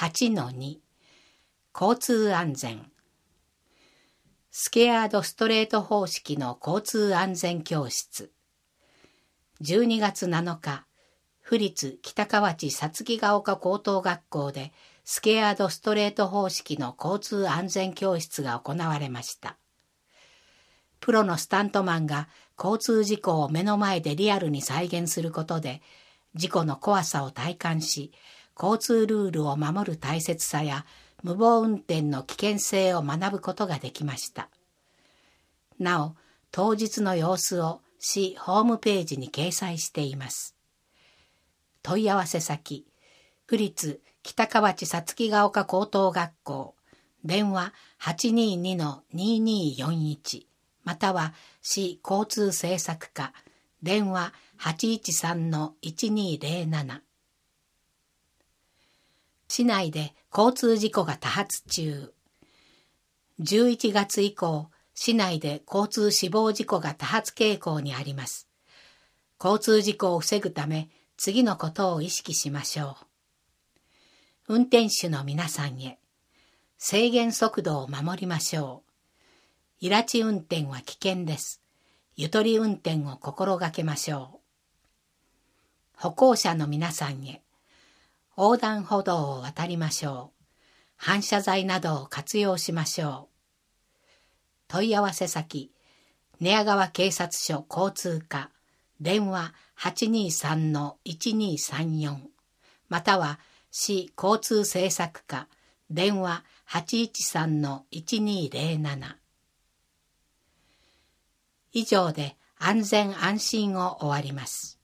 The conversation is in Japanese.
8-2 交通安全。スケアードストレート方式の交通安全教室。12月7日、府立北河内さつきが丘高等学校でスケアードストレート方式の交通安全教室が行われました。プロのスタントマンが交通事故を目の前でリアルに再現することで、事故の怖さを体感し、交通ルールを守る大切さや無謀運転の危険性を学ぶことができました。なお、当日の様子を市ホームページに掲載しています。問い合わせ先、府立北河内さつきが丘高等学校、電話 822-2241 または市交通政策課、電話 813-1207。市内で交通事故が多発中。11月以降、市内で交通死亡事故が多発傾向にあります。交通事故を防ぐため、次のことを意識しましょう。運転手の皆さんへ、制限速度を守りましょう。イラチ運転は危険です。ゆとり運転を心がけましょう。歩行者の皆さんへ、横断歩道を渡りましょう。反射材などを活用しましょう。問い合わせ先、寝屋川警察署交通課、電話 823-1234 または市交通政策課、電話 813-1207。以上で安全安心を終わります。